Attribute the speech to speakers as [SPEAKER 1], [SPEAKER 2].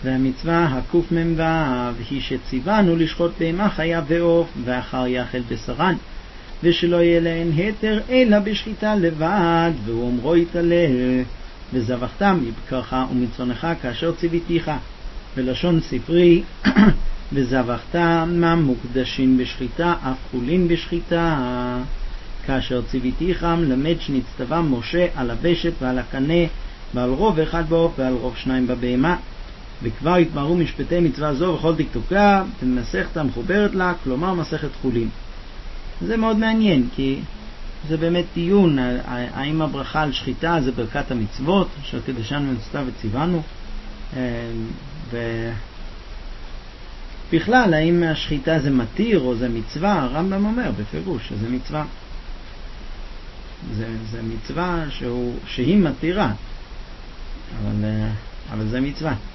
[SPEAKER 1] והמצווה הקמ"ו היא שציוונו לשחוט בהמה חיה ועוף ואחר יאכל בשרן, ושלא יהיה להן היתר אלא בשחיטה לבד, והוא אומרו יתעלה וזבחתם מבקרך ומצונך כאשר ציוויתיך. בלשון ספרי וזבחתם מוקדשים בשחיטה אף חולין בשחיטה, כאשר ציוויתיך מלמד שנצטווה משה על הוושת ועל הקנה ועל רוב אחד בעוף ועל רוב שניים בבהמה. וכבר התבררו משפטי מצווה זו וכל דקדוקיה במסכת המחוברת לה, כלומר מסכת חולין. זה מאוד מעניין, כי זה באמת דיון האם הברכה על שחיטה זה ברכת המצוות אשר קידשנו ונצטווה וציוונו, ובכלל האם השחיטה זה מתיר או זה מצווה. הרמב"ם אומר בפירוש שזה מצווה, זה מצווה שהיא מתירה, אבל זה מצווה.